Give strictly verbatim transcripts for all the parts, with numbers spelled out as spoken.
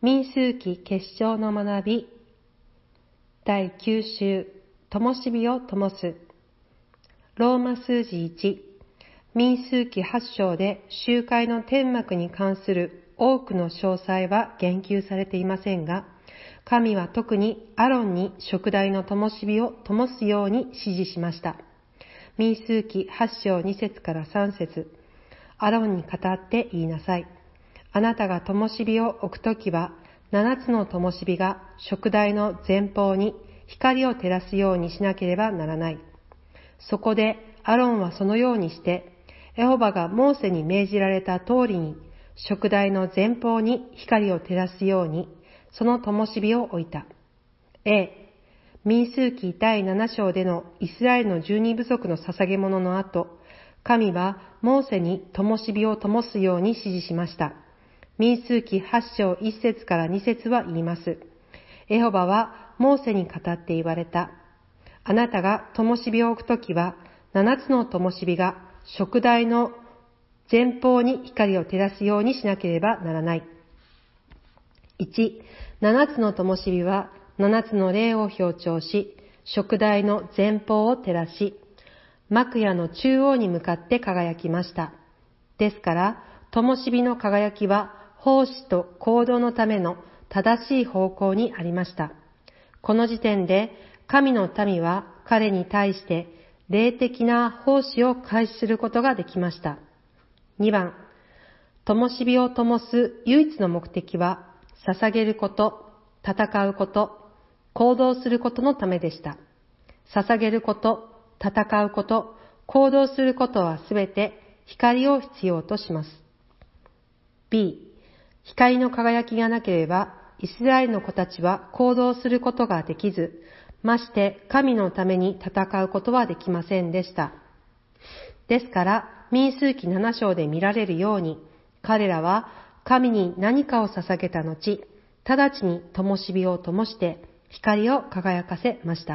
民数記結晶の学びだいきゅう週、灯火を灯す。ローマ数字いち、民数記はち章で集会の天幕に関する多くの詳細は言及されていませんが、神は特にアロンに燭台の灯火を灯すように指示しました。民数記はち章に節からさん節、アロンに語って言いなさい。あなたが灯火を置くときは、七つの灯火が燭台の前方に光を照らすようにしなければならない。そこでアロンはそのようにして、エホバがモーセに命じられた通りに、燭台の前方に光を照らすように、その灯火を置いた。A、民数記だいなな章でのイスラエルの十二部族の捧げ物の後、神はモーセに灯火を灯すように指示しました。民数記はち章いち節からに節は言います。エホバはモーセに語って言われた。あなたが灯火を置くときは、七つの灯火が燭台の前方に光を照らすようにしなければならない。いち、七つの灯火は七つの霊を表徴し、燭台の前方を照らし、幕屋の中央に向かって輝きました。ですから、灯火の輝きは奉仕と行動のための正しい方向にありました。この時点で神の民は彼に対して霊的な奉仕を開始することができました。にばん、灯火を灯す唯一の目的は捧げること、戦うこと、行動することのためでした。捧げること、戦うこと、行動することはすべて光を必要とします。B、光の輝きがなければ、イスラエルの子たちは行動することができず、まして神のために戦うことはできませんでした。ですから、民数記なな章で見られるように、彼らは神に何かを捧げた後、直ちに灯火を灯して光を輝かせました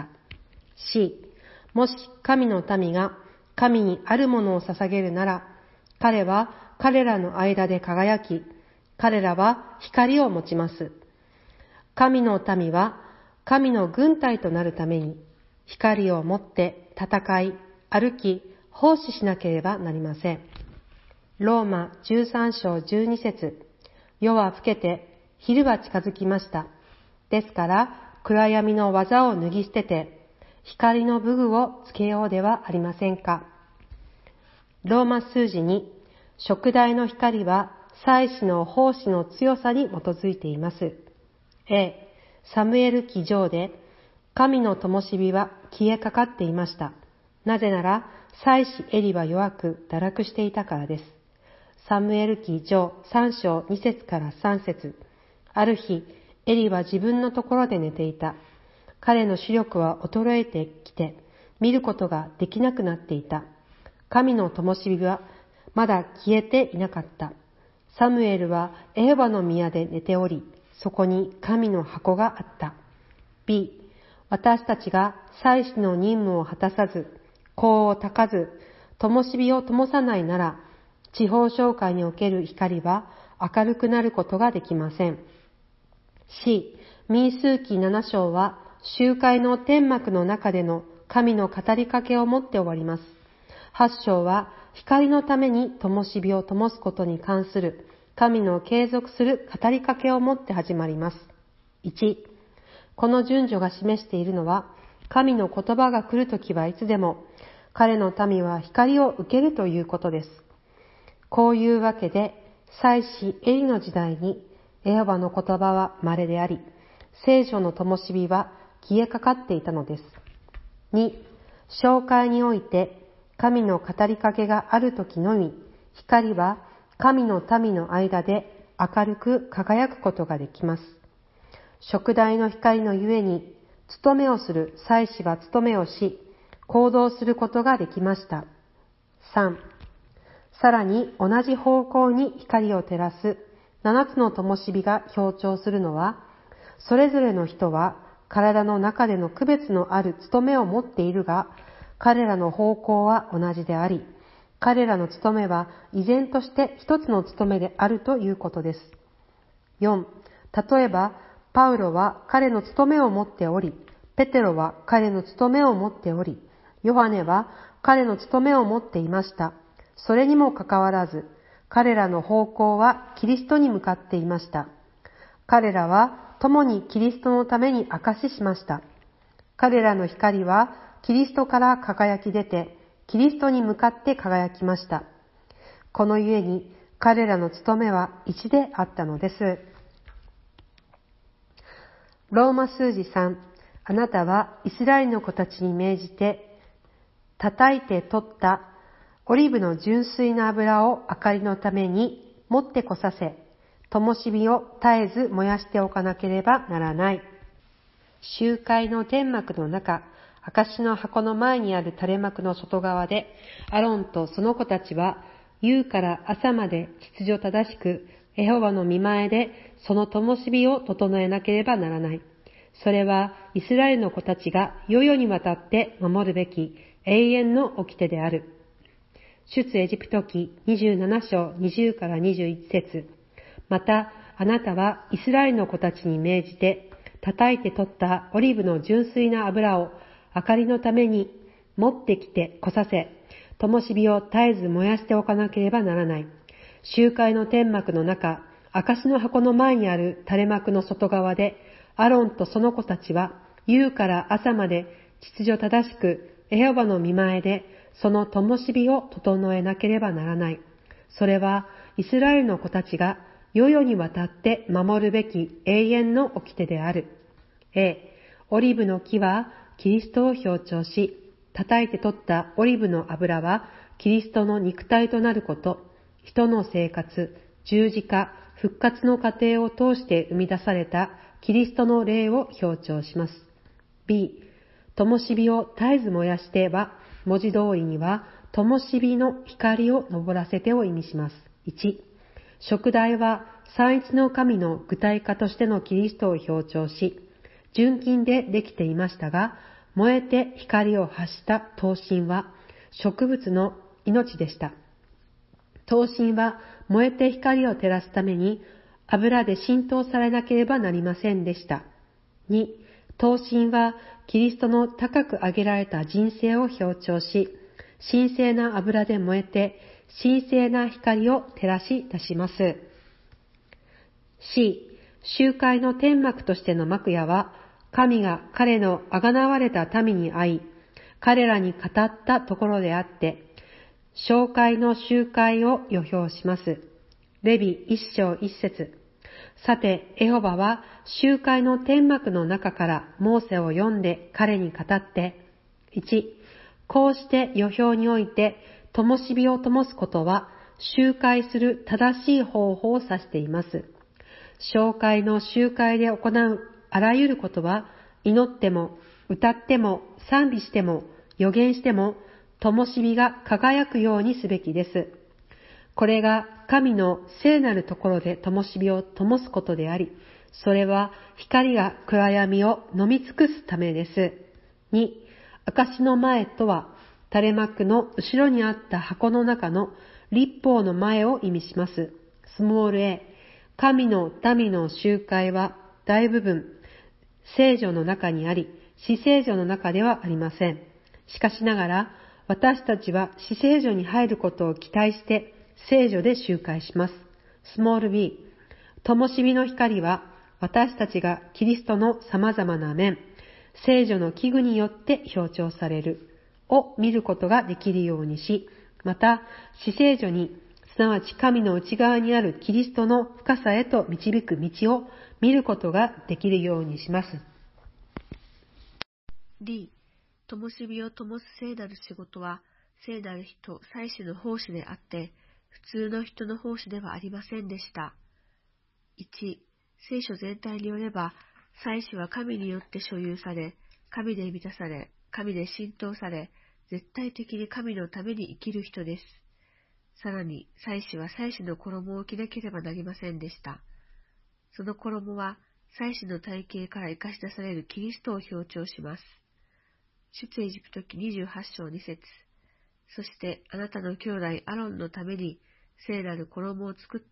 。C、もし神の民が神にあるものを捧げるなら、彼は彼らの間で輝き、彼らは光を持ちます。神の民は神の軍隊となるために光を持って戦い、歩き、奉仕しなければなりません。ローマじゅうさん章じゅうに節、夜は更けて昼は近づきました。ですから暗闇の技を脱ぎ捨てて光の武具をつけようではありませんか。ローマ数字に、燭台の光は祭司の奉仕の強さに基づいています。A、サムエル記上で、神の灯火は消えかかっていました。なぜなら、祭司エリは弱く堕落していたからです。サムエル記上さん章に節からさん節、ある日、エリは自分のところで寝ていた。彼の視力は衰えてきて、見ることができなくなっていた。神の灯火はまだ消えていなかった。サムエルはエホバの宮で寝ており、そこに神の箱があった。B、私たちが祭司の任務を果たさず、香を焚かず、灯火を灯さないなら、地方教会における光は明るくなることができません。C、民数記なな章は集会の天幕の中での神の語りかけをもって終わります。はち章は光のために灯火を灯すことに関する神の継続する語りかけをもって始まります。いち、この順序が示しているのは、神の言葉が来るときはいつでも、彼の民は光を受けるということです。こういうわけで、祭司エリの時代に、エホバの言葉は稀であり、聖書の灯火は消えかかっていたのです。に、教会において、神の語りかけがあるときのみ、光は神の民の間で明るく輝くことができます。燭台の光のゆえに、務めをする祭司は務めをし、行動することができました。さん、さらに同じ方向に光を照らす七つの灯火が強調するのは、それぞれの人は体の中での区別のある務めを持っているが、彼らの方向は同じであり、彼らの務めは依然として一つの務めであるということです。よん、 例えば、パウロは彼の務めを持っており、ペテロは彼の務めを持っており、ヨハネは彼の務めを持っていました。それにもかかわらず、彼らの方向はキリストに向かっていました。彼らは共にキリストのために証ししました。彼らの光はキリストから輝き出て、キリストに向かって輝きました。このゆえに彼らの務めは一であったのです。ローマ数字さん、あなたはイスラエルの子たちに命じて、叩いて取ったオリーブの純粋な油を明かりのために持ってこさせ、灯火を絶えず燃やしておかなければならない。集会の天幕の中、証の箱の前にある垂れ幕の外側で、アロンとその子たちは、夕から朝まで秩序正しく、エホバの御前でその灯火を整えなければならない。それはイスラエルの子たちが世々にわたって守るべき永遠の掟である。出エジプト記にじゅうなな章にじゅうからにじゅういち節。また、あなたはイスラエルの子たちに命じて、叩いて取ったオリーブの純粋な油を明かりのために持ってきてこさせ、灯火を絶えず燃やしておかなければならない。集会の天幕の中、証の箱の前にある垂れ幕の外側で、アロンとその子たちは、夕から朝まで秩序正しく、エホバの御前で、その灯火を整えなければならない。それは、イスラエルの子たちが、世々にわたって守るべき永遠の掟である。A、オリーブの木はキリストを象徴し、叩いて取ったオリーブの油はキリストの肉体となること、人の生活、十字架、復活の過程を通して生み出されたキリストの霊を象徴します。B、灯火を絶えず燃やしては、文字通りには灯火の光を昇らせてを意味します。いち、燭台は三一の神の具体化としてのキリストを表彰し、純金でできていましたが、燃えて光を発した灯芯は植物の命でした。灯芯は燃えて光を照らすために油で浸透されなければなりませんでした。に、灯芯はキリストの高く上げられた人生を表彰し、神聖な油で燃えて神聖な光を照らし出します。C、集会の天幕としての幕屋は、神が彼のあがなわれた民に会い、彼らに語ったところであって、紹介の集会を予表します。レビ一章一節。さて、エホバは集会の天幕の中からモーセを読んで彼に語って、いち、こうして予表において、灯火を灯すことは、集会する正しい方法を指しています。紹介の集会で行うあらゆることは、祈っても、歌っても、賛美しても、予言しても、灯火が輝くようにすべきです。これが神の聖なるところで灯火を灯すことであり、それは光が暗闇を飲み尽くすためです。に、証の前とは、垂れ幕の後ろにあった箱の中の立法の前を意味します。スモール a、神の民の集会は大部分、聖女の中にあり、至聖女の中ではありません。しかしながら、私たちは至聖女に入ることを期待して、聖女で集会します。スモール b、灯火の光は、私たちがキリストの様々な面、聖女の器具によって表彰される、を見ることができるようにし、また、至聖女に、すなわち神の内側にあるキリストの深さへと導く道を見ることができるようにします。 D、灯火を灯す聖なる仕事は、聖なる人、祭司の奉仕であって、普通の人の奉仕ではありませんでした。いち、聖書全体によれば、祭司は神によって所有され、神で満たされ、神で浸透され、絶対的に神のために生きる人です。さらに、祭司は祭司の衣を着なければなりませんでした。その衣は、祭司の体型から生かし出されるキリストを強調します。出エジプト記にじゅうはち章に節。そしてあなたの兄弟アロンのために聖なる衣を作って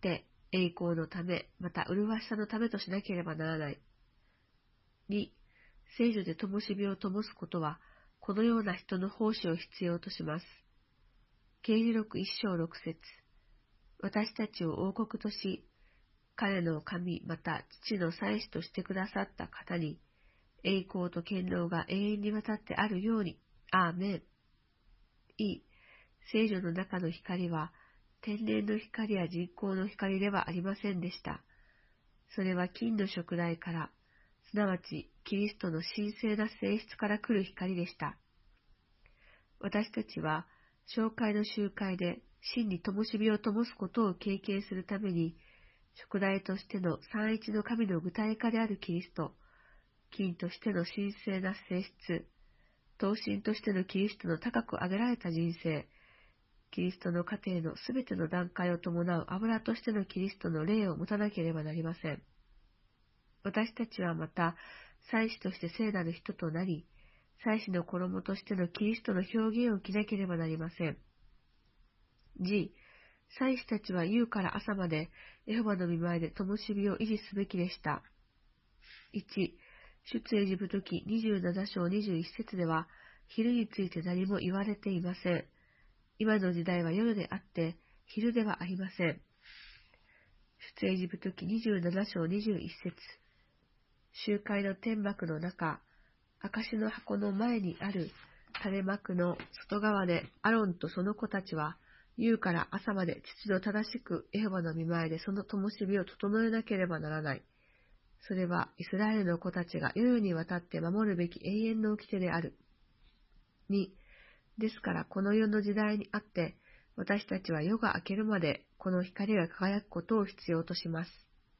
栄光のため、また麗しさのためとしなければならない。に、聖女で灯火を灯すことは、このような人の奉仕を必要とします。啓示録一章六節。私たちを王国とし、彼の神また父の祭司としてくださった方に、栄光と権能が永遠にわたってあるように。アーメン。い、聖女の中の光は、天然の光や人工の光ではありませんでした。それは金の燭台から、すなわちキリストの神聖な性質から来る光でした。私たちは、紹介の集会で真に灯火を灯すことを経験するために、燭台としての三一の神の具体化であるキリスト、金としての神聖な性質、灯神としてのキリストの高く上げられた人生、キリストの過程のすべての段階を伴う油としてのキリストの霊を持たなければなりません。私たちはまた、祭司として聖なる人となり、祭司の衣としてのキリストの表現を着なければなりません。G、祭司たちは夕から朝まで、エホバの御前で灯火を維持すべきでした。いち、出エジプト記にじゅうなな章にじゅういち節では、昼について何も言われていません。今の時代は夜であって、昼ではありません。出エジプト記にじゅうなな章にじゅういち節。集会の天幕の中、証の箱の前にある垂れ幕の外側でアロンとその子たちは、夕から朝まで父の正しくエホバの御前でその灯火を整えなければならない。それはイスラエルの子たちが世々にわたって守るべき永遠の掟である。に、ですからこの世の時代にあって、私たちは夜が明けるまでこの光が輝くことを必要とします。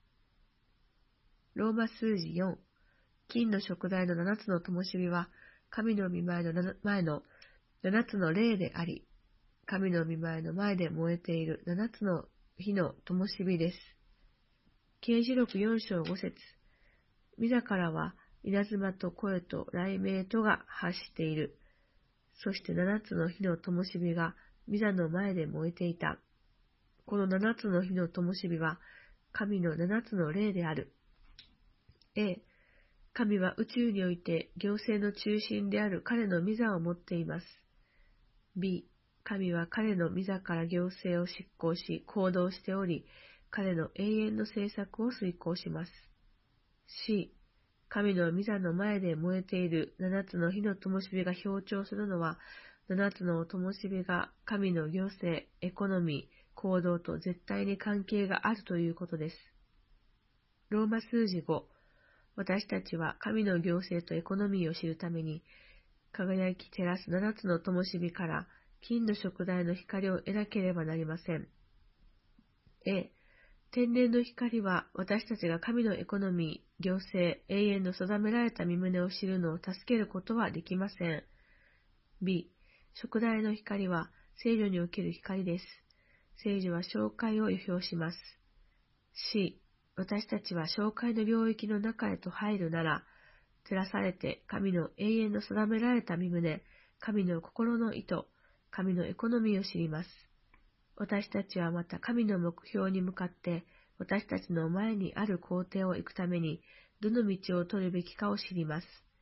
ローマ数字よん、金の燭台の七つの灯火は、神の御前の前の七つの霊であり、神の御前の前で燃えている七つの火の灯火です。啓示録よん章ご節。御座からは稲妻と声と雷鳴とが発している。そして七つの火の灯火が御座の前で燃えていた。この七つの火の灯火は神の七つの霊である。A、神は宇宙において行政の中心である彼の御座を持っています。B、神は彼の御座から行政を執行し行動しており、彼の永遠の政策を遂行します。C、神の御座の前で燃えている七つの火の灯火が表徴するのは、七つの灯火が神の行政、エコノミー、行動と絶対に関係があるということです。ローマ数字ご、私たちは神の行政とエコノミーを知るために、輝き照らす七つの灯火から金の燭台の光を得なければなりません。A、天然の光は私たちが神のエコノミー、行政、永遠の定められた身旨を知るのを助けることはできません。B、燭台の光は聖女における光です。聖女は紹介を予表します。C、私たちは紹介の領域の中へと入るなら、照らされて神の永遠の定められた身旨、神の心の意図、神のエコノミーを知ります。私たちはまた神の目標に向かって私たちの前にある工程を行くためにどの道を取るべきかを知ります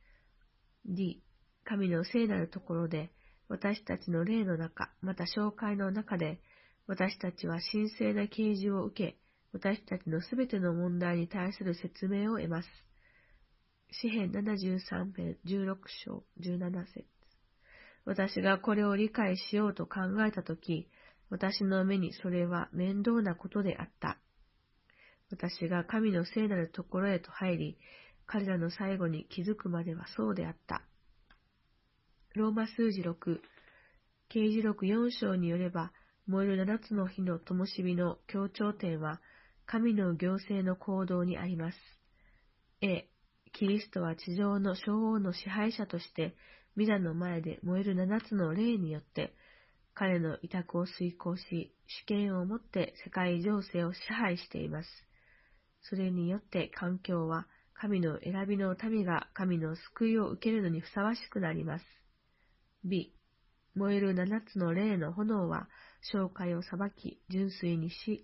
。D、神の聖なるところで私たちの霊の中、また紹介の中で私たちは神聖な啓示を受け、私たちのすべての問題に対する説明を得ます。詩編ななじゅうさん編じゅうろく章じゅうなな節。私がこれを理解しようと考えたとき、私の目にそれは面倒なことであった。私が神の聖なるところへと入り、彼らの最後に気づくまではそうであった。ローマ数字ろく、啓示録よん章によれば、燃える七つの火の灯火の強調点は、神の行政の行動にあります。A、キリストは地上の小王の支配者として、御座の前で燃える七つの霊によって、彼の委託を遂行し、主権を持って世界情勢を支配しています。それによって環境は、神の選びの民が神の救いを受けるのにふさわしくなります。B、燃える七つの霊の炎は、紹介を裁き、純粋にし、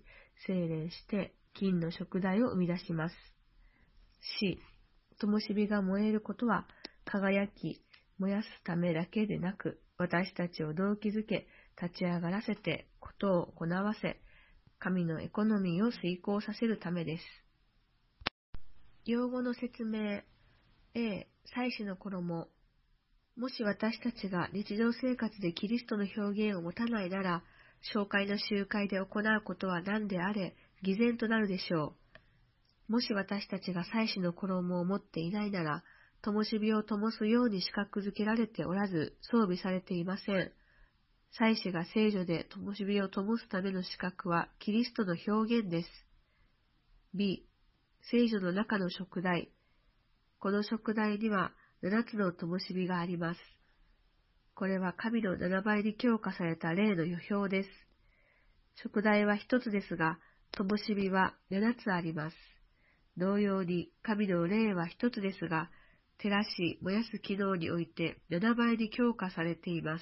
精錬して金の燭台を生み出します。し、灯火が燃えることは輝き、燃やすためだけでなく、私たちを動機づけ、立ち上がらせて、ことを行わせ、神のエコノミーを遂行させるためです。用語の説明。A、祭司の衣。もし私たちが日常生活でキリストの表現を持たないなら、教会の集会で行うことは何であれ、偽善となるでしょう。もし私たちが祭司の衣を持っていないなら、灯火を灯すように資格づけられておらず、装備されていません。祭司が聖女で灯火を灯すための資格はキリストの表現です。B、聖女の中の燭台。この燭台には七つの灯火があります。これは神の七倍に強化された霊の予表です。燭台は一つですが、灯火は七つあります。同様に神の霊は一つですが、照らし燃やす機能において七倍に強化されています。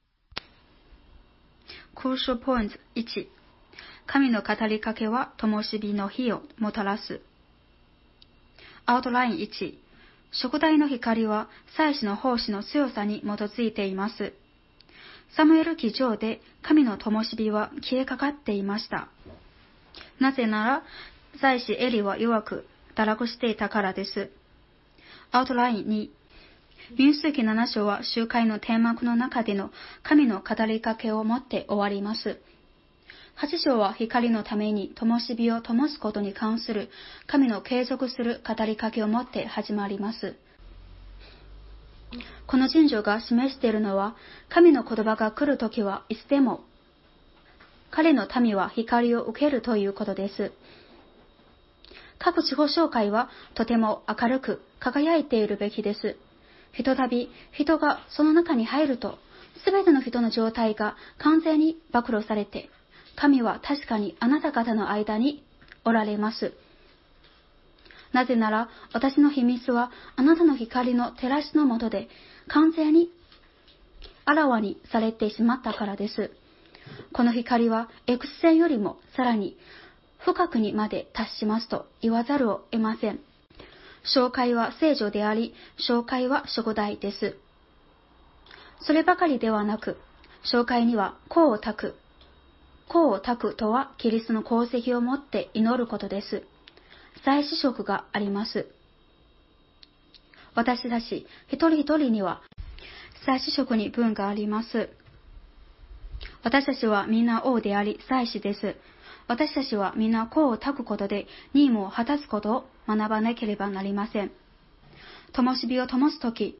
Crucial Point いち、神の語りかけは灯火の火をもたらす。アウトラインいち、燭台の光は祭司の奉仕の強さに基づいています。サムエル記上で神の灯火は消えかかっていました。なぜなら、祭司エリは弱く堕落していたからです。アウトラインに、民数記なな章は集会の天幕の中での神の語りかけをもって終わります。はち章は光のために灯火を灯すことに関する神の継続する語りかけをもって始まります。この順序が示しているのは、神の言葉が来るときはいつでも彼の民は光を受けるということです。各地方教会はとても明るく輝いているべきです。ひとたび人がその中に入ると、すべての人の状態が完全に暴露されて、神は確かにあなた方の間におられます。なぜなら、私の秘密はあなたの光の照らしの下で完全にあらわにされてしまったからです。この光は X 線よりもさらに深くにまで達しますと言わざるを得ません。教会は聖女であり、教会は燭台です。そればかりではなく、教会には香を焚く。香を焚くとはキリストの功績をもって祈ることです。祭司職があります。私たち一人一人には祭司職に分があります。私たちはみんな王であり祭司です。私たちはみんな香を焚くことで任務を果たすことを学ばなければなりません。灯火を灯すとき、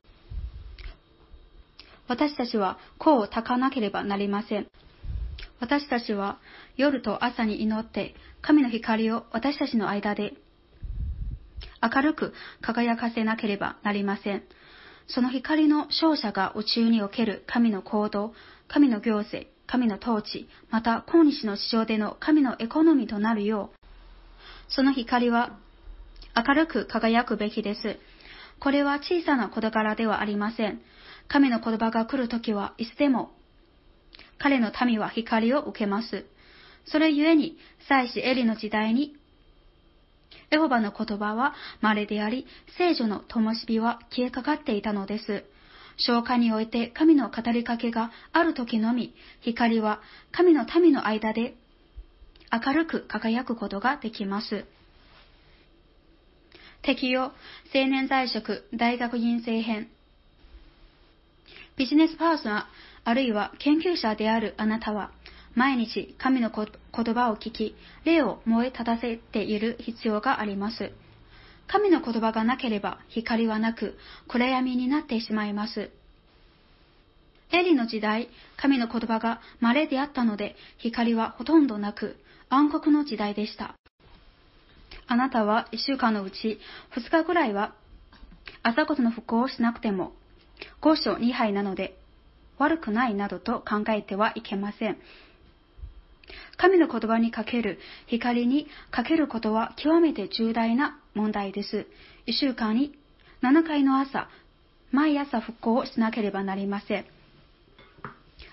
私たちは香を焚かなければなりません。私たちは夜と朝に祈って神の光を私たちの間で明るく輝かせなければなりません。その光の照射が宇宙における神の行動、神の行政、神の統治、また今日の地上での神のエコノミーとなるよう、その光は明るく輝くべきです。これは小さな事柄ではありません。神の言葉が来るときはいつでも、彼の民は光を受けます。それゆえに、祭司エリの時代に、エホバの言葉は稀であり、聖女の灯火は消えかかっていたのです。教会において神の語りかけがあるときのみ、光は神の民の間で明るく輝くことができます。適用、青年在職、大学院生編。ビジネスパーソン、あるいは研究者であるあなたは、毎日神の言葉を聞き、霊を燃え立たせている必要があります。神の言葉がなければ光はなく、暗闇になってしまいます。エリの時代、神の言葉が稀であったので、光はほとんどなく、暗黒の時代でした。あなたはいっしゅうかんのうちふつかぐらいは朝ごとの服行をしなくてもごしょにはいなので悪くないなどと考えてはいけません。神の言葉にかける光にかけることは極めて重大な問題です。いっしゅうかんにななかいの朝、毎朝服行をしなければなりません。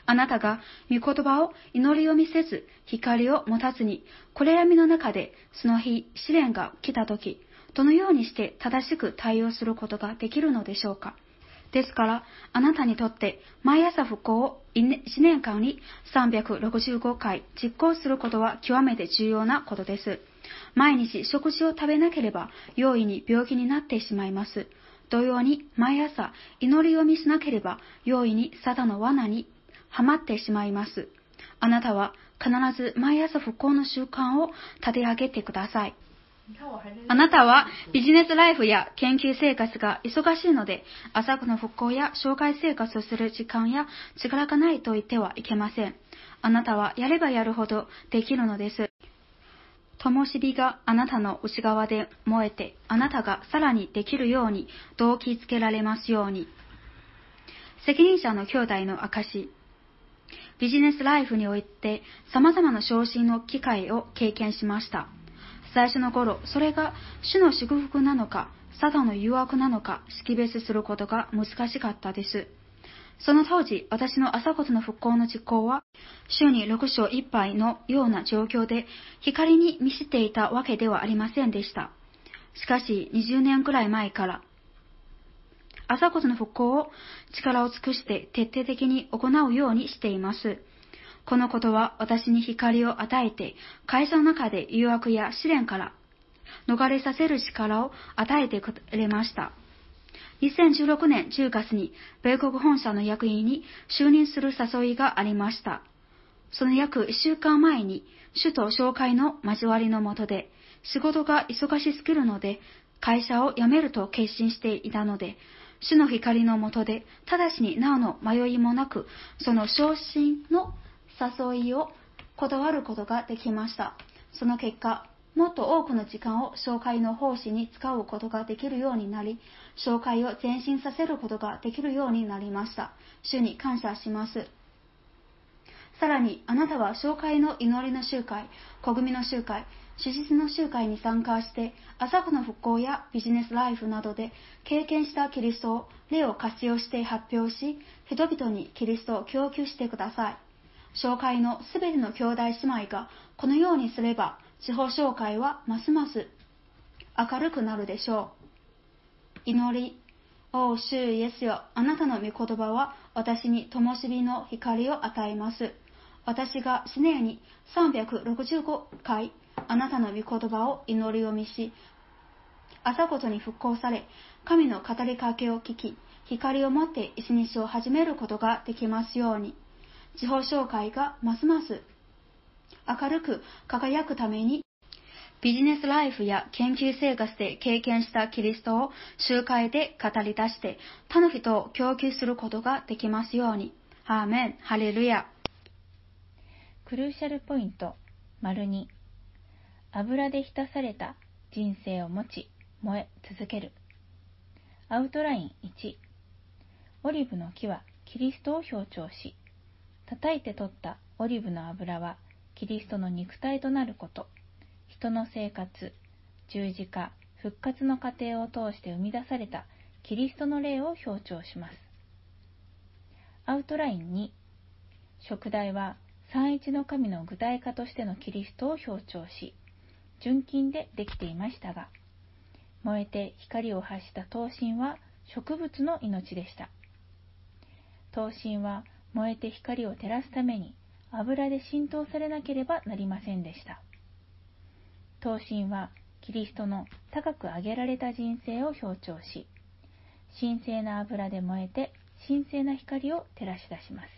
あなたが御言葉を祈りを見せず、光を持たずに、暗闇の中でその日試練が来たとき、どのようにして正しく対応することができるのでしょうか。ですから、あなたにとって毎朝復興をいちねんかんにさんびゃくろくじゅうごかい実行することは極めて重要なことです。毎日食事を食べなければ容易に病気になってしまいます。同様に毎朝祈りを見せなければ容易にサタンの罠にはまってしまいます。あなたは必ず毎朝復興の習慣を立て上げてください。あなたはビジネスライフや研究生活が忙しいので、朝の復興や紹介生活をする時間や力がないと言ってはいけません。あなたはやればやるほどできるのです。灯火があなたの内側で燃えて、あなたがさらにできるように動機づけられますように。責任者の兄弟の証。ビジネスライフにおいて様々な昇進の機会を経験しました。最初の頃、それが主の祝福なのか、サタンの誘惑なのか、識別することが難しかったです。その当時、私の朝ことの復興の実行は、週にろくしょういっぱいのような状況で、光に満ちていたわけではありませんでした。しかし、にじゅうねんくらい前から、朝ことの復興を力を尽くして徹底的に行うようにしています。このことは私に光を与えて、会社の中で誘惑や試練から逃れさせる力を与えてくれました。にせんじゅうろくねんじゅうがつに米国本社の役員に就任する誘いがありました。その約いっしゅうかんまえに主と紹介の交わりのもとで、仕事が忙しすぎるので会社を辞めると決心していたので、主の光のもとで直ちになおの迷いもなく、その昇進の誘いを断ることができました。その結果、もっと多くの時間を紹介の奉仕に使うことができるようになり、紹介を前進させることができるようになりました。主に感謝します。さらに、あなたは紹介の祈りの集会、小組の集会、手術の集会に参加して、朝子の復興やビジネスライフなどで経験したキリストを例を活用して発表し、人々にキリストを供給してください。紹介のすべての兄弟姉妹がこのようにすれば、地方紹介はますます明るくなるでしょう。祈り。お主イエスよ、あなたの御言葉は私に灯火の光を与えます。私が常にさんびゃくろくじゅうごかいあなたの御言葉を祈りを見し、朝ごとに復興され、神の語りかけを聞き、光を持って一日を始めることができますように。地方紹介がますます明るく輝くために、ビジネスライフや研究生活で経験したキリストを集会で語り出して、他の人を供給することができますように。アーメン、ハレルヤ。 クルーシャルポイント丸に、油で浸された人生を持ち燃え続ける。アウトラインいち、オリーブの木はキリストを象徴し、叩いて取ったオリーブの油はキリストの肉体となること、人の生活、十字架、復活の過程を通して生み出されたキリストの霊を象徴します。アウトラインに、食題は三一の神の具体化としてのキリストを象徴し、純金でできていましたが、燃えて光を発した灯芯は植物の命でした。灯芯は燃えて光を照らすために油で浸透されなければなりませんでした。灯芯はキリストの高く上げられた人生を象徴し、神聖な油で燃えて神聖な光を照らし出します。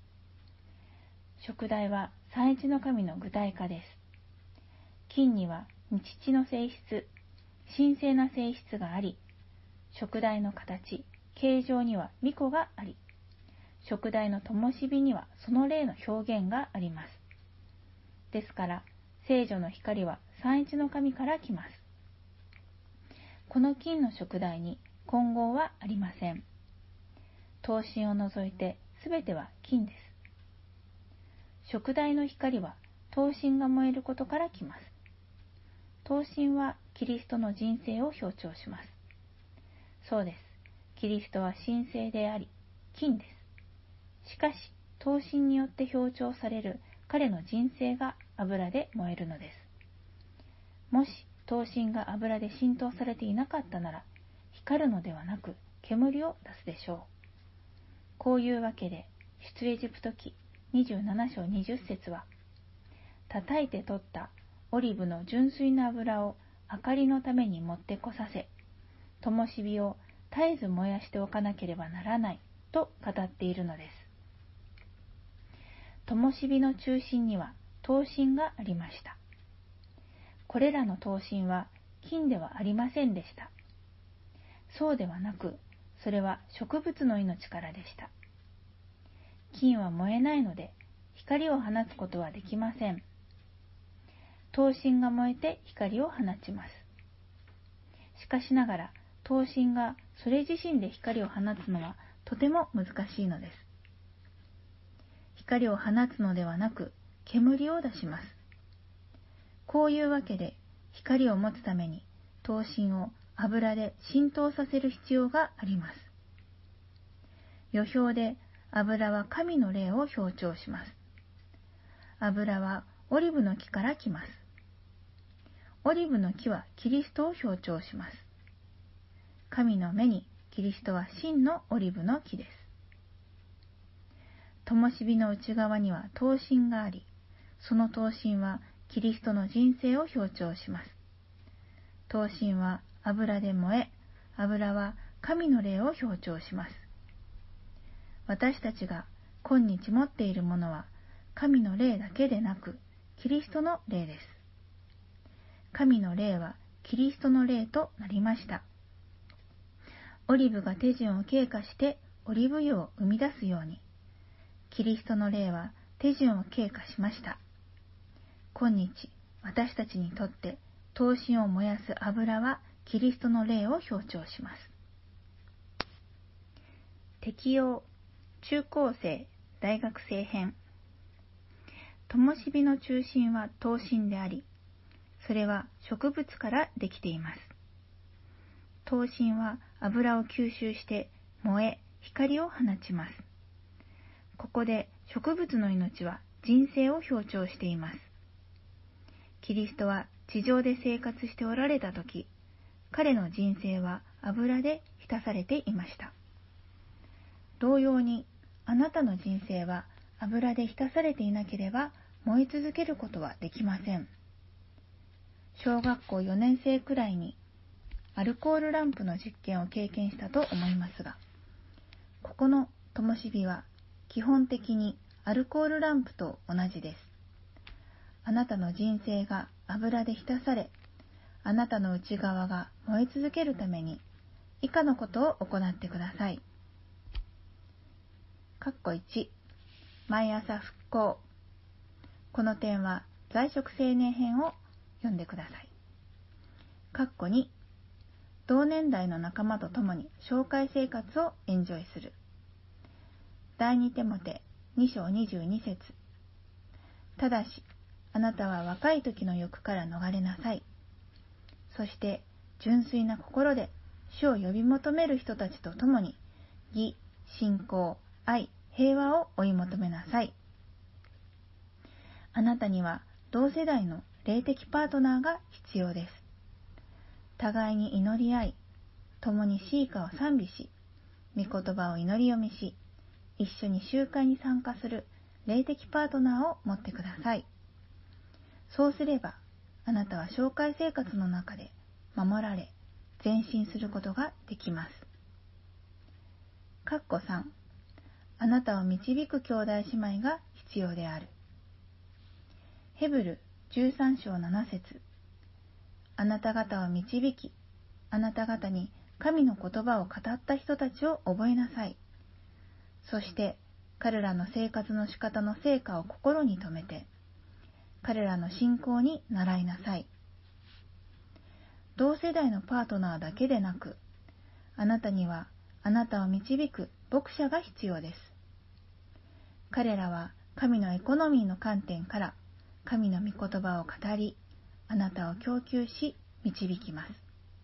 食題は三一の神の具体化です。金には父の性質、神聖な性質があり、食題の形、形状には御子があり、食題の灯火にはその霊の表現があります。ですから、聖女の光は三一の神から来ます。この金の食材に混合はありません。灯芯を除いてすべては金です。食材の光は灯芯が燃えることから来ます。灯芯はキリストの人生を象徴します。そうです。キリストは神聖であり、金です。しかし、 闘神によって表彰される彼の人生が油で燃えるのです。もし闘神が油で浸透されていなかったなら、光るのではなく煙を出すでしょう。こういうわけで、出エジプト記にじゅうなな章にじゅっ節は、叩いて取ったオリブの純粋な油を明かりのために持ってこさせ、灯火を絶えず燃やしておかなければならないと語っているのです。灯火の中心には灯神がありました。これらの灯神は金ではありませんでした。そうではなく、それは植物の命からでした。金は燃えないので、光を放つことはできません。灯神が燃えて光を放ちます。しかしながら、灯神がそれ自身で光を放つのはとても難しいのです。光を放つのではなく、煙を出します。こういうわけで、光を持つために、灯神を油で浸透させる必要があります。予表で、油は神の霊を表彰します。油はオリブの木から来ます。オリブの木はキリストを表彰します。神の目にキリストは真のオリブの木です。灯火の内側には灯神があり、その灯神はキリストの人生を表彰します。灯神は油で燃え、油は神の霊を表彰します。私たちが今日持っているものは神の霊だけでなく、キリストの霊です。神の霊はキリストの霊となりました。オリブが手順を経過してオリブ油を生み出すように、キリストの霊は手順を経過しました。今日、私たちにとって灯神を燃やす油はキリストの霊を表彰します。適用、中高生、大学生編。灯火の中心は灯神であり、それは植物からできています。灯神は油を吸収して燃え、光を放ちます。ここで植物の命は人生を表彰しています。キリストは地上で生活しておられたとき、彼の人生は油で浸されていました。同様に、あなたの人生は油で浸されていなければ燃え続けることはできません。小学校よねん生くらいにアルコールランプの実験を経験したと思いますが、ここの灯火は基本的にアルコールランプと同じです。あなたの人生が油で浸され、あなたの内側が燃え続けるために以下のことを行ってください。かっこいち、毎朝復興。この点は在職青年編を読んでください。かっこに、同年代の仲間と共に紹介生活をエンジョイする。第二テモテに章にじゅうに節。ただし、あなたは若い時の欲から逃れなさい。そして、純粋な心で主を呼び求める人たちと共に、義、信仰、愛、平和を追い求めなさい。あなたには同世代の霊的パートナーが必要です。互いに祈り合い、共に詩歌を賛美し、御言葉を祈り読みし、一緒に集会に参加する霊的パートナーを持ってください。そうすれば、あなたは紹介生活の中で守られ、前進することができます。かっこさん、あなたを導く兄弟姉妹が必要である。ヘブルじゅうさん章なな節。あなた方を導き、あなた方に神の言葉を語った人たちを覚えなさい。そして彼らの生活の仕方の成果を心に留めて、彼らの信仰に習いなさい。同世代のパートナーだけでなく、あなたにはあなたを導く牧者が必要です。彼らは神のエコノミーの観点から神の御言葉を語り、あなたを供給し導きます。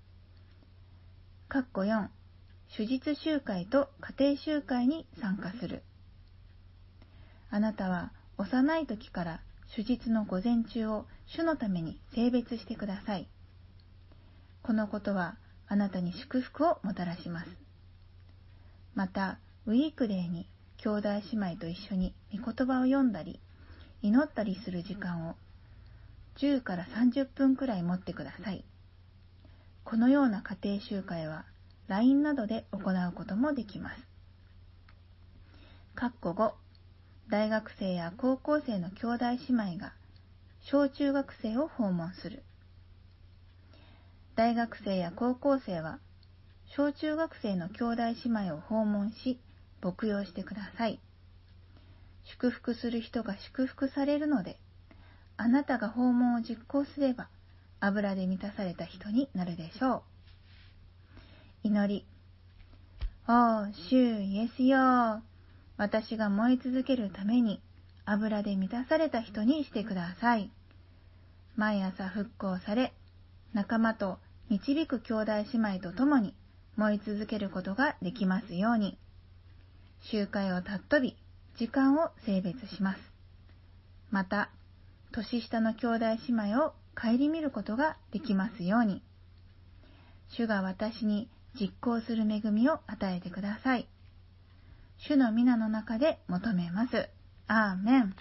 かっこよん、手術集会と家庭集会に参加する。 あなたは幼い時から主日の午前中を主のために聖別してください。このことはあなたに祝福をもたらします。また、ウィークデーに兄弟姉妹と一緒に御言葉を読んだり、祈ったりする時間をじゅうからさんじゅっぷんくらい持ってください。このような家庭集会は ライン などで行うこともできます。括弧ご、大学生や高校生の兄弟姉妹が小中学生を訪問する。大学生や高校生は小中学生の兄弟姉妹を訪問し、牧養してください。祝福する人が祝福されるので、あなたが訪問を実行すれば、油で満たされた人になるでしょう。祈り。おー、主イエスよ、私が燃え続けるために、油で満たされた人にしてください。毎朝復興され、仲間と導く兄弟姉妹と共に燃え続けることができますように。集会を尊び、時間を聖別します。また、年下の兄弟姉妹を顧みることができますように。主が私に実行する恵みを与えてください。主の皆の中で求めます。アーメン。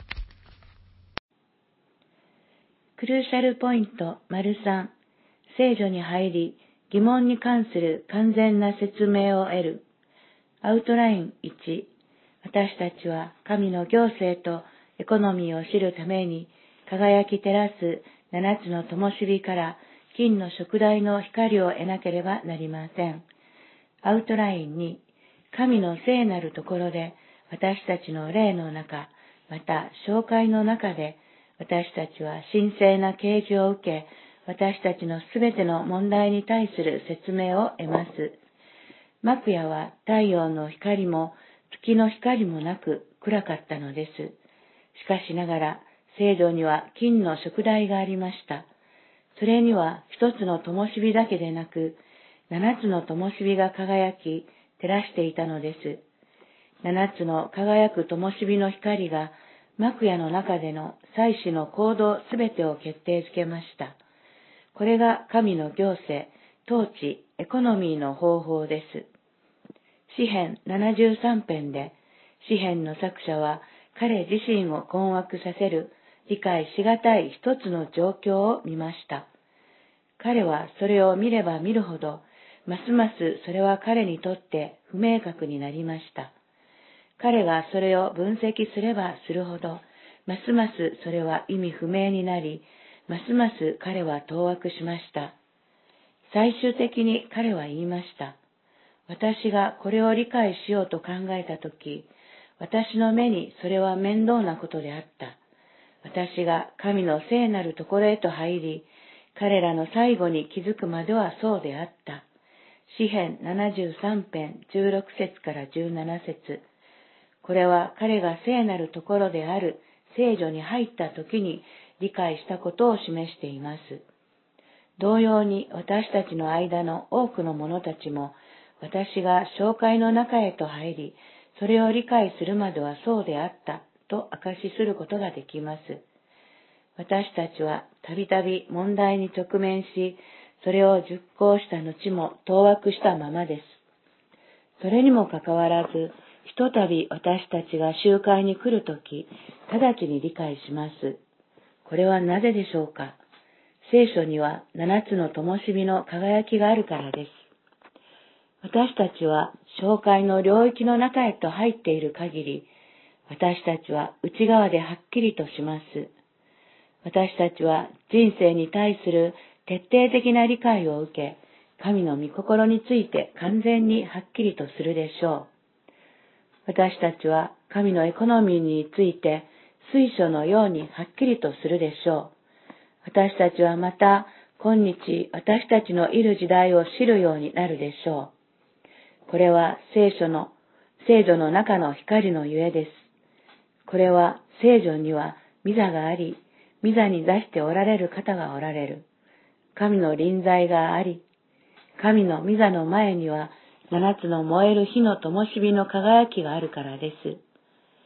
クルーシャルポイント さん、聖書に入り、疑問に関する完全な説明を得る。アウトラインいち、私たちは神の行政とエコノミーを知るために、輝き照らす七つの灯火から金の燭台の光を得なければなりません。アウトラインに、神の聖なるところで私たちの霊の中、また教会の中で私たちは神聖な啓示を受け、私たちのすべての問題に対する説明を得ます。幕屋は太陽の光も月の光もなく暗かったのです。しかしながら聖堂には金の燭台がありました。それには一つの灯火だけでなく、七つの灯火が輝き、照らしていたのです。七つの輝く灯火の光が幕屋の中での祭司の行動すべてを決定づけました。これが神の行政、統治、エコノミーの方法です。詩編ななじゅうさん編で、詩編の作者は彼自身を困惑させる理解しがたい一つの状況を見ました。彼はそれを見れば見るほど、ますますそれは彼にとって不明確になりました。彼がそれを分析すればするほど、ますますそれは意味不明になり、ますます彼は当惑しました。最終的に彼は言いました。私がこれを理解しようと考えたとき、私の目にそれは面倒なことであった。私が神の聖なるところへと入り、彼らの最後に気づくまではそうであった。詩編ななじゅうさん編じゅうろく節からじゅうなな節。これは彼が聖なるところである聖所に入った時に理解したことを示しています。同様に私たちの間の多くの者たちも、私が教会の中へと入り、それを理解するまではそうであったと証しすることができます。私たちはたびたび問題に直面し、それを熟考した後も当惑したままです。それにもかかわらず、ひとたび私たちが集会に来るとき、直ちに理解します。これはなぜでしょうか。聖書には七つの灯火の輝きがあるからです。私たちは教会の領域の中へと入っている限り、私たちは内側ではっきりとします。私たちは人生に対する徹底的な理解を受け、神の御心について完全にはっきりとするでしょう。私たちは神のエコノミーについて水書のようにはっきりとするでしょう。私たちはまた今日私たちのいる時代を知るようになるでしょう。これは聖書の聖書の中の光のゆえです。これは聖書には御座があり、御座に座しておられる方がおられる。神の臨在があり、神の御座の前には七つの燃える火の灯火の輝きがあるからです。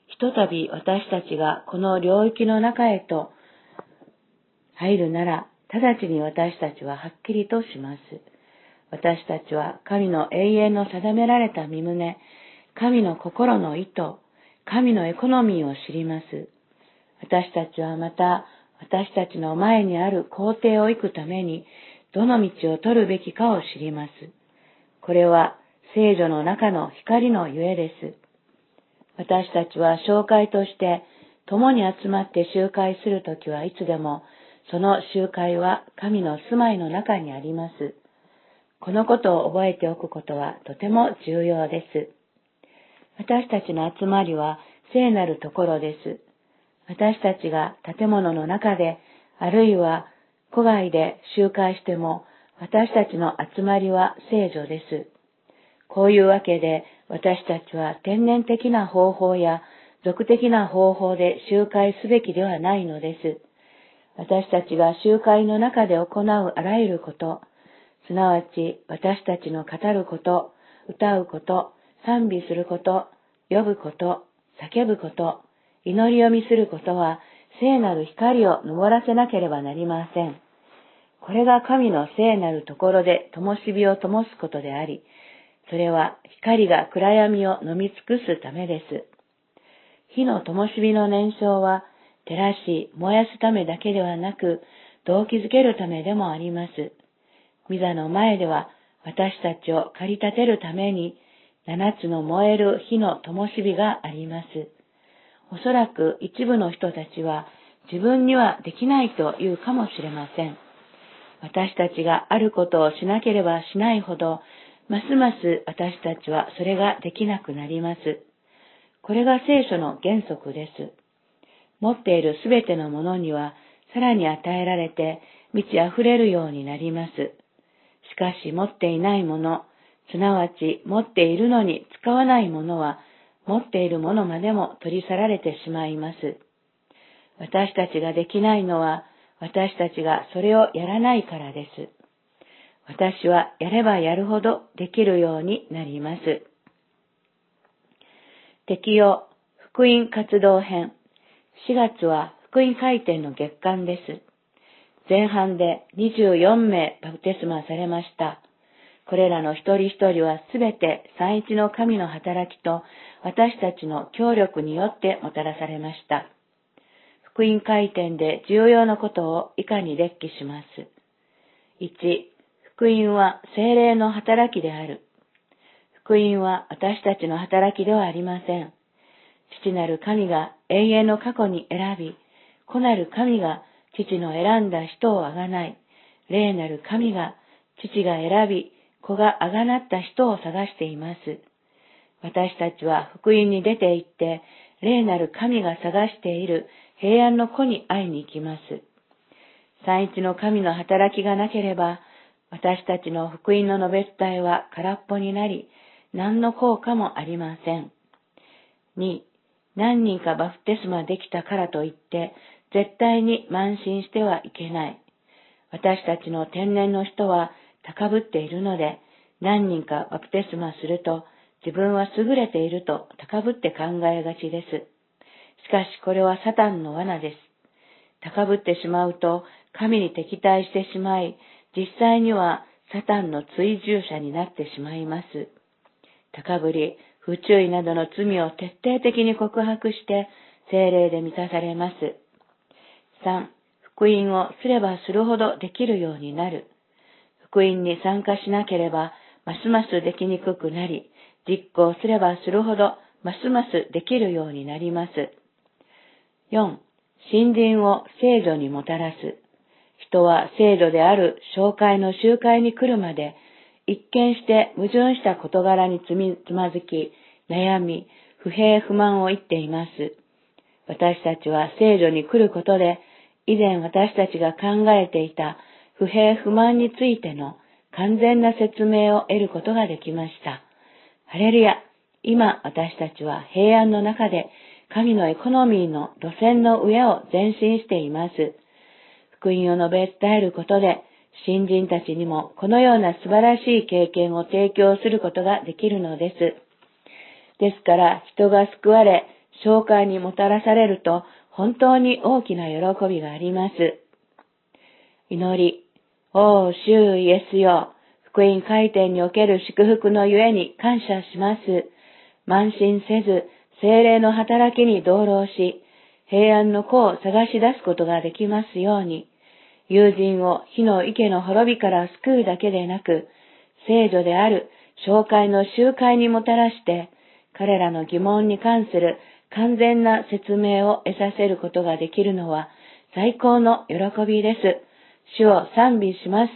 ひとたび私たちがこの領域の中へと入るなら、直ちに私たちははっきりとします。私たちは神の永遠の定められた御旨、神の心の意図、神のエコノミーを知ります。私たちはまた、私たちの前にある工程を行くために、どの道を取るべきかを知ります。これは聖女の中の光のゆえです。私たちは教会として共に集まって集会するときはいつでも、その集会は神の住まいの中にあります。このことを覚えておくことはとても重要です。私たちの集まりは聖なるところです。私たちが建物の中で、あるいは戸外で集会しても、私たちの集まりは聖女です。こういうわけで、私たちは天然的な方法や俗的な方法で集会すべきではないのです。私たちが集会の中で行うあらゆること、すなわち私たちの語ること、歌うこと、賛美すること、呼ぶこと、叫ぶこと、祈り読みすることは聖なる光を昇らせなければなりません。これが神の聖なるところで灯火を灯すことであり、それは光が暗闇を飲み尽くすためです。火の灯火の燃焼は照らし燃やすためだけではなく、動機づけるためでもあります。御座の前では私たちを駆り立てるために、七つの燃える火の灯火があります。おそらく一部の人たちは自分にはできないと言うかもしれません。私たちがあることをしなければしないほど、ますます私たちはそれができなくなります。これが聖書の原則です。持っているすべてのものにはさらに与えられて満ち溢れるようになります。しかし持っていないもの、すなわち持っているのに使わないものは、持っているものまでも取り去られてしまいます。私たちができないのは、私たちがそれをやらないからです。私はやればやるほどできるようになります。適用福音活動編。しがつは福音回転の月間です。前半でにじゅうよんめいバプテスマされました。これらの一人一人はすべて三一の神の働きと私たちの協力によってもたらされました。福音回転で重要なことを以下に列記します。いち、福音は聖霊の働きである。福音は私たちの働きではありません。父なる神が永遠の過去に選び、子なる神が父の選んだ人をあがない、霊なる神が父が選び、子があがなった人を探しています。私たちは福音に出て行って、霊なる神が探している平安の子に会いに行きます。三一の神の働きがなければ、私たちの福音の述べ伝えは空っぽになり、何の効果もありません。に、何人かバプテスマできたからといって、絶対に慢心してはいけない。私たちの天然の人は高ぶっているので、何人かバプテスマすると、自分は優れていると高ぶって考えがちです。しかしこれはサタンの罠です。高ぶってしまうと、神に敵対してしまい、実際にはサタンの追従者になってしまいます。高ぶり、不注意などの罪を徹底的に告白して、聖霊で満たされます。さん、福音をすればするほどできるようになる。福音に参加しなければ、ますますできにくくなり、実行すればするほど、ますますできるようになります。よん、信心を聖女にもたらす。人は聖女である教会の集会に来るまで、一見して矛盾した事柄につみ、つまずき、悩み、不平不満を言っています。私たちは聖女に来ることで、以前私たちが考えていた不平不満についての完全な説明を得ることができました。ハレルヤ、今私たちは平安の中で神のエコノミーの路線の上を前進しています。福音を述べ伝えることで、新人たちにもこのような素晴らしい経験を提供することができるのです。ですから人が救われ、 紹介にもたらされると本当に大きな喜びがあります。祈り、おー、主イエスよ、福音回転における祝福のゆえに感謝します。慢心せず、聖霊の働きに同労し、平安の子を探し出すことができますように、友人を火の池の滅びから救うだけでなく、聖女である紹介の集会にもたらして、彼らの疑問に関する完全な説明を得させることができるのは最高の喜びです。主を賛美します。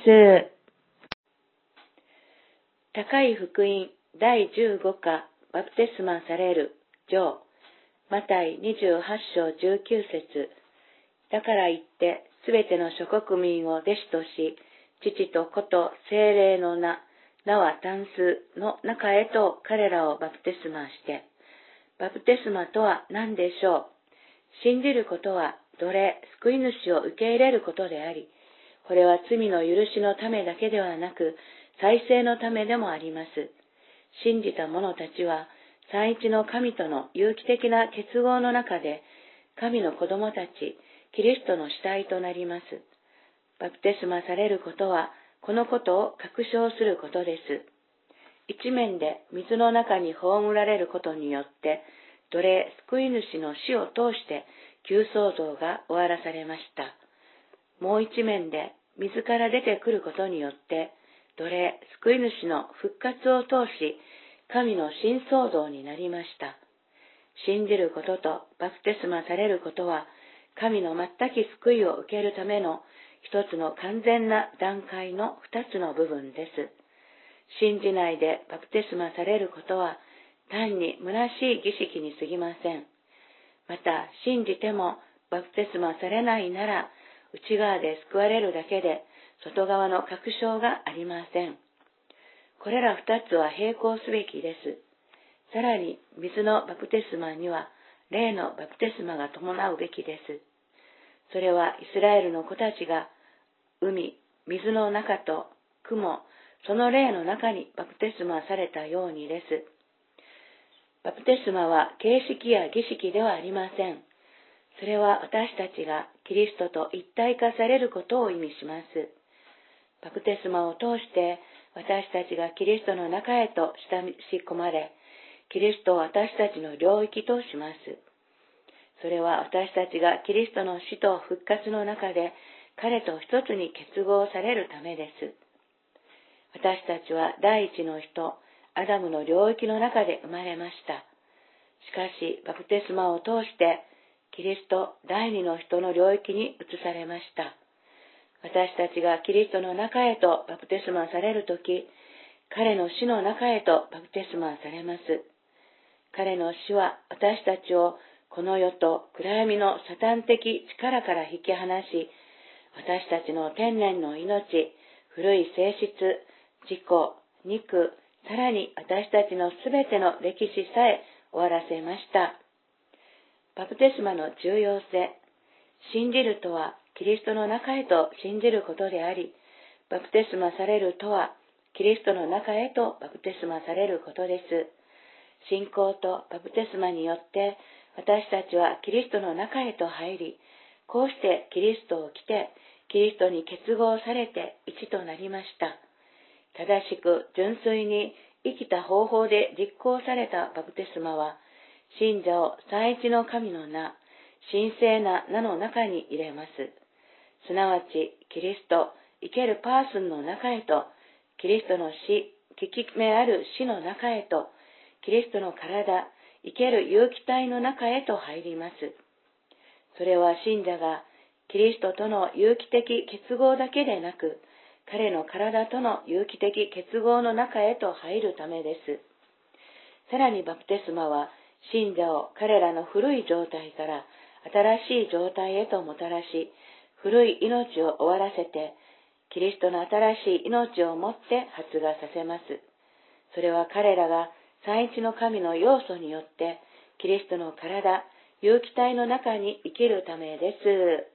高い福音だいじゅうごかバプテスマされる上マタイにじゅうはち章じゅうきゅう節。だから言ってすべての諸国民を弟子とし、父と子と聖霊の名、名は単数の中へと彼らをバプテスマして。バプテスマとは何でしょう。信じることは奴隷、救い主を受け入れることであり、これは罪の許しのためだけではなく、再生のためでもあります。信じた者たちは、三一の神との有機的な結合の中で、神の子供たち、キリストの死体となります。バプテスマされることは、このことを確証することです。一面で水の中に葬られることによって、奴隷救い主の死を通して旧創造が終わらされました。もう一面で水から出てくることによって、奴隷救い主の復活を通し、神の新創造になりました。信じることとバプテスマされることは、神の全き救いを受けるための一つの完全な段階の二つの部分です。信じないでバプテスマされることは単に虚しい儀式に過ぎません。また信じてもバプテスマされないなら内側で救われるだけで外側の確証がありません。これら二つは並行すべきです。さらに水のバプテスマには霊のバプテスマが伴うべきです。それはイスラエルの子たちが海、水の中と雲、その霊の中にバプテスマされたようにです。バプテスマは形式や儀式ではありません。それは私たちがキリストと一体化されることを意味します。バプテスマを通して私たちがキリストの中へと親し込まれ、キリストを私たちの領域とします。それは私たちがキリストの死と復活の中で彼と一つに結合されるためです。私たちは第一の人、アダムの領域の中で生まれました。しかし、バプテスマを通して、キリスト第二の人の領域に移されました。私たちがキリストの中へとバプテスマされるとき、彼の死の中へとバプテスマされます。彼の死は私たちをこの世と暗闇のサタン的力から引き離し、私たちの天然の命、古い性質、自己、肉、さらに私たちのすべての歴史さえ終わらせました。バプテスマの重要性。信じるとはキリストの中へと信じることであり、バプテスマされるとはキリストの中へとバプテスマされることです。信仰とバプテスマによって私たちはキリストの中へと入り、こうしてキリストを着て、キリストに結合されて一となりました。正しく純粋に生きた方法で実行されたバプテスマは、信者を三一の神の名、神聖な名の中に入れます。すなわち、キリスト、生けるパーソンの中へと、キリストの死、効き目ある死の中へと、キリストの体、生ける有機体の中へと入ります。それは信者がキリストとの有機的結合だけでなく、彼の体との有機的結合の中へと入るためです。さらにバプテスマは、信者を彼らの古い状態から新しい状態へともたらし、古い命を終わらせて、キリストの新しい命をもって発芽させます。それは彼らが三一の神の要素によって、キリストの体、有機体の中に生きるためです。